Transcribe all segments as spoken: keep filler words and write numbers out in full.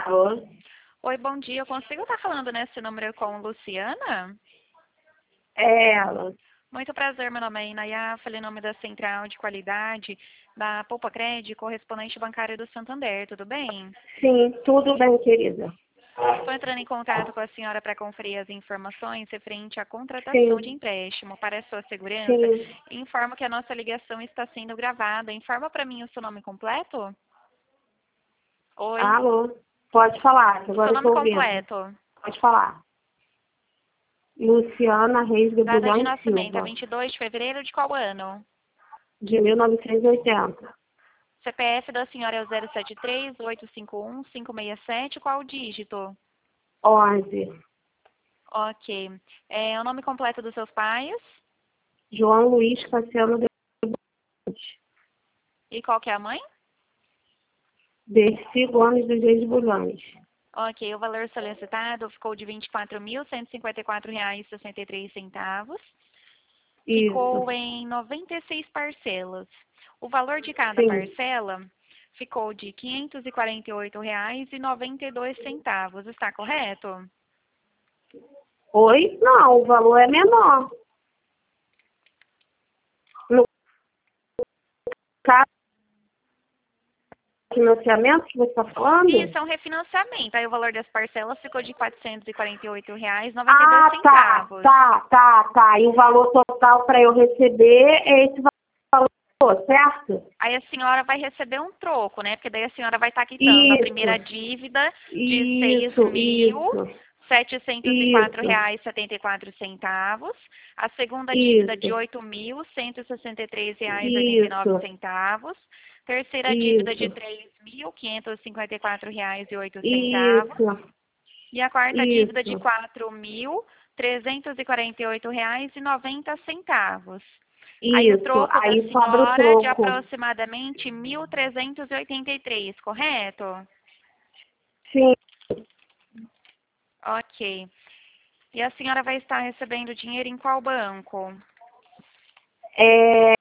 Alô? Oi, bom dia. Eu consigo estar falando nesse número com Luciana? É ela. Muito prazer, meu nome é Inaya, falei em nome da Central de Qualidade da Poupa Crédito, correspondente bancário do Santander, tudo bem? Sim, tudo bem, querida. Estou entrando em contato com a senhora para conferir as informações referente à contratação de Sim, empréstimo. Para a sua segurança, sim. informo que a nossa ligação está sendo gravada. Informa para mim o seu nome completo? Oi, Alô? Pode falar, que seu agora eu nome estou ouvindo. completo. Pode falar. Luciana Reis de Data de Bulhão e nascimento é Silva, vinte e dois de fevereiro de qual ano? de mil novecentos e oitenta. C P F da senhora é o zero sete três, oito cinco um, cinco seis sete. Qual o dígito? onze. Ok. É, o nome completo dos seus pais? João Luiz Cassiano de Bulhões. E qual que é a mãe? Dercy Gomes dos Reis de Bulhões. Ok. O valor solicitado ficou de vinte e quatro mil, cento e cinquenta e quatro reais e sessenta e três centavos. Isso. Ficou em noventa e seis parcelas. O valor de cada Sim. parcela ficou de quinhentos e quarenta e oito reais e noventa e dois centavos. Está correto? Oi? Não, o valor é menor. No caso, financiamento que você está falando? Isso é um refinanciamento. Aí o valor das parcelas ficou de quatrocentos e quarenta e oito reais e noventa e dois Ah, tá, centavos. tá, tá, tá. E o valor total para eu receber é esse valor, certo? Aí a senhora vai receber um troco, né? Porque daí a senhora vai estar quitando a primeira Isso, dívida de seis isso, mil isso, setecentos e quatro isso, reais e setenta e quatro centavos, a segunda dívida de isso, oito mil cento e sessenta e três reais e oitenta e nove isso, centavos, terceira dívida de isso, três mil quinhentos e cinquenta e quatro reais e oito centavos isso, e a quarta dívida de isso, quatro mil trezentos e quarenta e oito reais e noventa centavos. Aí o isso. troco da Aí sobra o senhora é de troco. aproximadamente mil trezentos e oitenta e três, correto? Sim, Ok. E a senhora vai estar recebendo dinheiro em qual banco? é,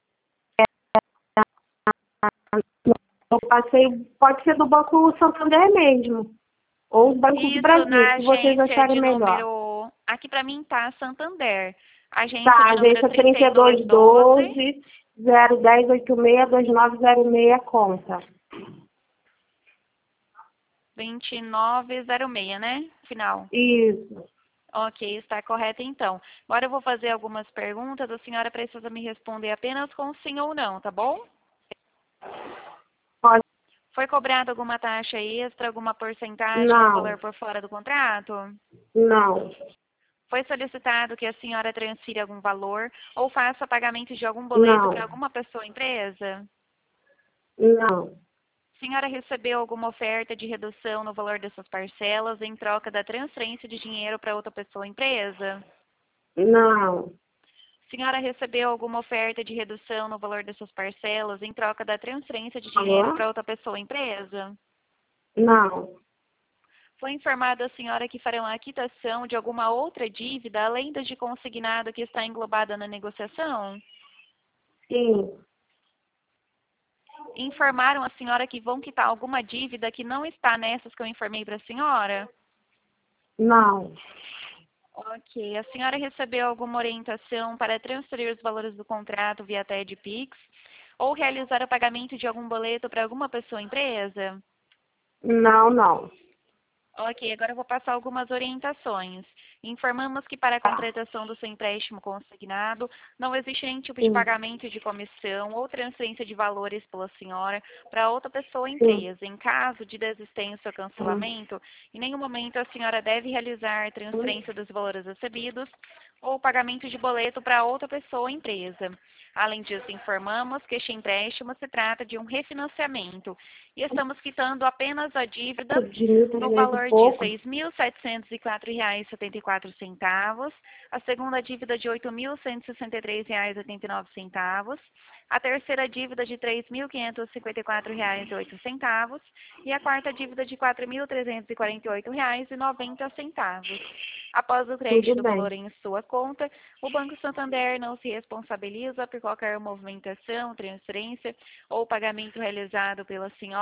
eu passei, pode ser do Banco Santander mesmo, ou do Banco do Isso, Brasil, na se vocês agência acharem de melhor. número... Aqui para mim tá Santander. Agência Tá, de número agência trinta trinta e e dois dois doze, doze zero dez oitenta e seis vinte e nove zero seis conta. vinte e nove zero seis, né? Final. Isso. Ok, está correto então. Agora eu vou fazer algumas perguntas. A senhora precisa me responder apenas com sim ou não, tá bom? Pode. Foi cobrada alguma taxa extra, alguma porcentagem ou Não, valor por fora do contrato? não, Foi solicitado que a senhora transfira algum valor ou faça pagamento de algum boleto para não, alguma pessoa ou empresa? não, A senhora recebeu alguma oferta de redução no valor dessas parcelas em troca da transferência de dinheiro para outra pessoa ou empresa? não, A senhora recebeu alguma oferta de redução no valor dessas parcelas em troca da transferência de dinheiro alô? para outra pessoa ou empresa? Não, Foi informado a senhora que farão a quitação de alguma outra dívida além da de consignado que está englobada na negociação? sim, Informaram a senhora que vão quitar alguma dívida que não está nessas que eu informei para a senhora? não, Ok. A senhora recebeu alguma orientação para transferir os valores do contrato via T E D Pix ou realizar o pagamento de algum boleto para alguma pessoa ou empresa? não, não. Ok, agora eu vou passar algumas orientações. Informamos que para a Tá, contratação do seu empréstimo consignado, não existe nenhum tipo de sim, pagamento de comissão ou transferência de valores pela senhora para outra pessoa ou sim, empresa. Em caso de desistência ou sim, cancelamento, em nenhum momento a senhora deve realizar transferência dos valores recebidos ou pagamento de boleto para outra pessoa ou empresa. Além disso, informamos que este empréstimo se trata de um refinanciamento e estamos quitando apenas a dívida de mil no trezentos e valor de pouco. seis mil setecentos e quatro reais e setenta e quatro centavos, a segunda dívida de oito mil cento e sessenta e três reais e oitenta e nove centavos, a terceira dívida de três mil quinhentos e cinquenta e quatro reais e oito centavos e a quarta dívida de quatro mil trezentos e quarenta e oito reais e noventa centavos. Após o crédito Tudo do bem. valor em sua conta, o Banco Santander não se responsabiliza por qualquer movimentação, transferência ou pagamento realizado pela senhora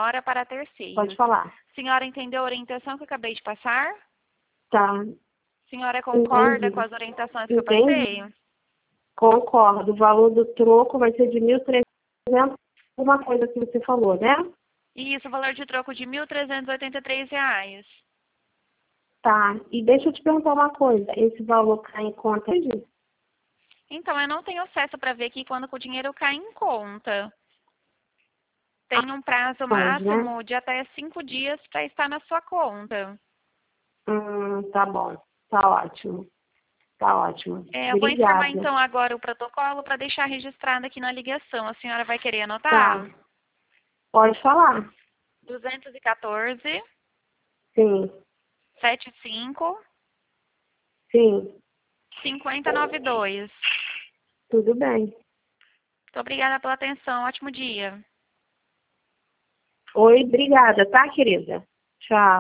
senhora para terceiros. Pode falar. Senhora entendeu a orientação que eu acabei de passar? Tá. Senhora concorda Entendi. com as orientações que eu Entendi. passei? Concordo. O valor do troco vai ser de mil e trezentos, alguma coisa que você falou, né? Isso, o valor de troco de mil trezentos e oitenta e três reais. Tá. E deixa eu te perguntar uma coisa. Esse valor cai em conta disso? Então, eu não tenho acesso para ver aqui quando que o dinheiro cai em conta. Tem um prazo Pode, né? máximo de até cinco dias para estar na sua conta. Hum, tá bom. Tá ótimo. Tá ótimo. É, eu vou informar Obrigada. então agora o protocolo para deixar registrado aqui na ligação. A senhora vai querer anotar? Tá. Pode falar. duzentos e quatorze, Sim. setenta e cinco, Sim. cinquenta e noventa e dois. Tudo bem. Muito obrigada pela atenção. Ótimo dia. Oi, obrigada, tá, querida? Tchau.